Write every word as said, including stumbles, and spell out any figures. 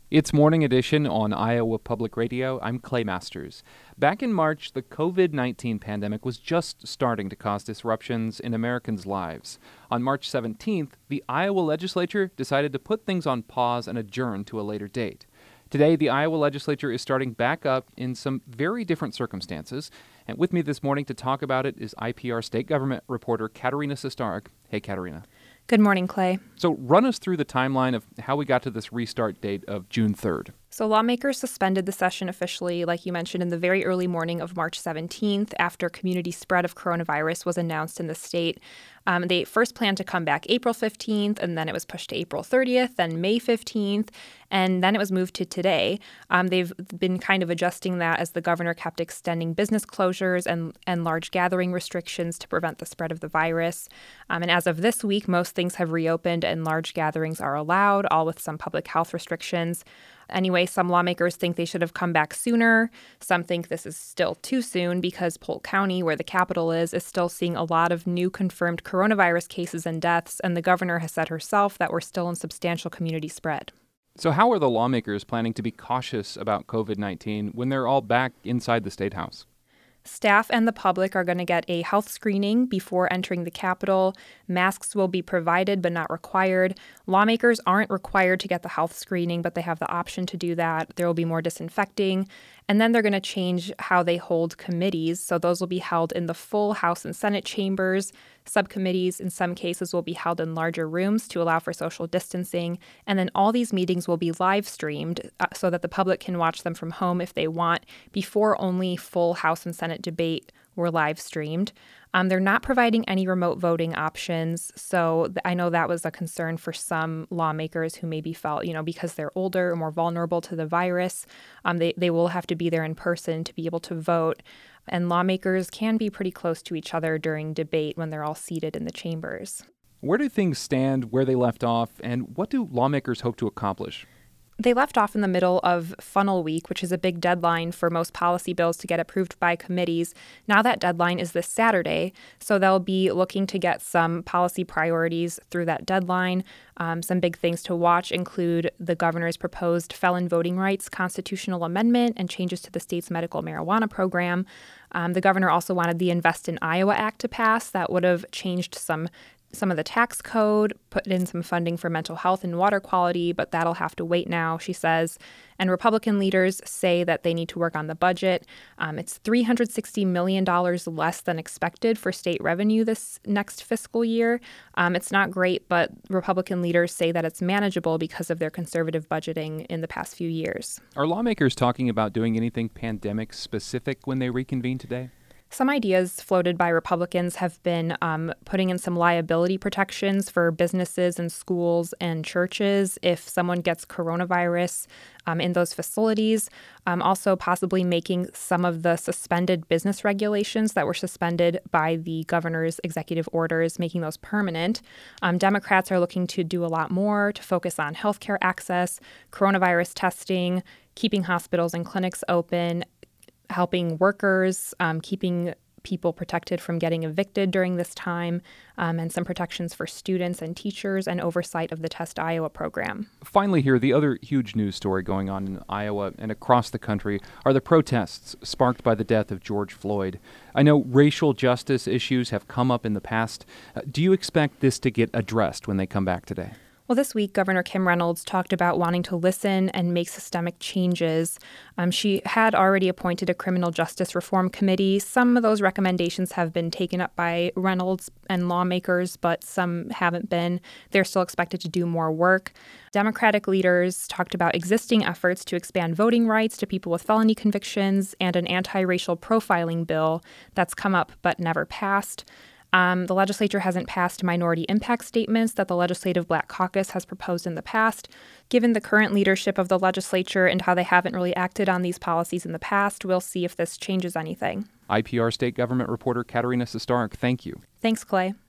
It's Morning Edition on Iowa Public Radio. I'm Clay Masters. Back in March, the covid nineteen pandemic was just starting to cause disruptions in Americans' lives. On March seventeenth, the Iowa legislature decided to put things on pause and adjourn to a later date. Today, the Iowa legislature is starting back up in some very different circumstances. And with me this morning to talk about it is I P R state government reporter Katerina Sestarek. Hey, Katerina. Good morning, Clay. So run us through the timeline of how we got to this restart date of June third. So lawmakers suspended the session officially, like you mentioned, in the very early morning of March seventeenth after community spread of coronavirus was announced in the state. Um, they first planned to come back April fifteenth, and then it was pushed to April thirtieth, then May fifteenth, and then it was moved to today. Um, they've been kind of adjusting that as the governor kept extending business closures and, and large gathering restrictions to prevent the spread of the virus. Um, and as of this week, most things have reopened and large gatherings are allowed, all with some public health restrictions. Anyway, some lawmakers think they should have come back sooner. Some think this is still too soon because Polk County, where the capital is, is still seeing a lot of new confirmed coronavirus cases and deaths, and the governor has said herself that we're still in substantial community spread. So how are the lawmakers planning to be cautious about covid nineteen when they're all back inside the State House? Staff and the public are going to get a health screening before entering the Capitol. Masks will be provided but not required. Lawmakers aren't required to get the health screening, but they have the option to do that. There will be more disinfecting. And then they're going to change how they hold committees. So those will be held in the full House and Senate chambers. Subcommittees, in some cases, will be held in larger rooms to allow for social distancing. And then all these meetings will be live streamed uh, so that the public can watch them from home if they want. Before, only full House and Senate debate were live streamed. Um, they're not providing any remote voting options. So th- I know that was a concern for some lawmakers who maybe felt, you know, because they're older or more vulnerable to the virus, um, they, they will have to be there in person to be able to vote. And lawmakers can be pretty close to each other during debate when they're all seated in the chambers. Where do things stand, where they left off, and what do lawmakers hope to accomplish? They left off in the middle of funnel week, which is a big deadline for most policy bills to get approved by committees. Now that deadline is this Saturday, so they'll be looking to get some policy priorities through that deadline. Um, some big things to watch include the governor's proposed felon voting rights constitutional amendment and changes to the state's medical marijuana program. Um, the governor also wanted the Invest in Iowa Act to pass. That would have changed some some of the tax code, put in some funding for mental health and water quality, but that'll have to wait now, she says. And Republican leaders say that they need to work on the budget. Um, it's three hundred sixty million dollars less than expected for state revenue this next fiscal year. Um, it's not great, but Republican leaders say that it's manageable because of their conservative budgeting in the past few years. Are lawmakers talking about doing anything pandemic-specific when they reconvene today? Some ideas floated by Republicans have been um, putting in some liability protections for businesses and schools and churches if someone gets coronavirus um, in those facilities. Um, also possibly making some of the suspended business regulations that were suspended by the governor's executive orders, making those permanent. Um, Democrats are looking to do a lot more to focus on healthcare access, coronavirus testing, keeping hospitals and clinics open, helping workers, um, keeping people protected from getting evicted during this time, um, and some protections for students and teachers and oversight of the Test Iowa program. Finally here, the other huge news story going on in Iowa and across the country are the protests sparked by the death of George Floyd. I know racial justice issues have come up in the past. Uh, do you expect this to get addressed when they come back today? Well, this week, Governor Kim Reynolds talked about wanting to listen and make systemic changes. Um, she had already appointed a criminal justice reform committee. Some of those recommendations have been taken up by Reynolds and lawmakers, but some haven't been. They're still expected to do more work. Democratic leaders talked about existing efforts to expand voting rights to people with felony convictions and an anti-racial profiling bill that's come up but never passed. Um, the legislature hasn't passed minority impact statements that the Legislative Black Caucus has proposed in the past. Given the current leadership of the legislature and how they haven't really acted on these policies in the past, we'll see if this changes anything. I P R state government reporter Katerina Sestarek, thank you. Thanks, Clay.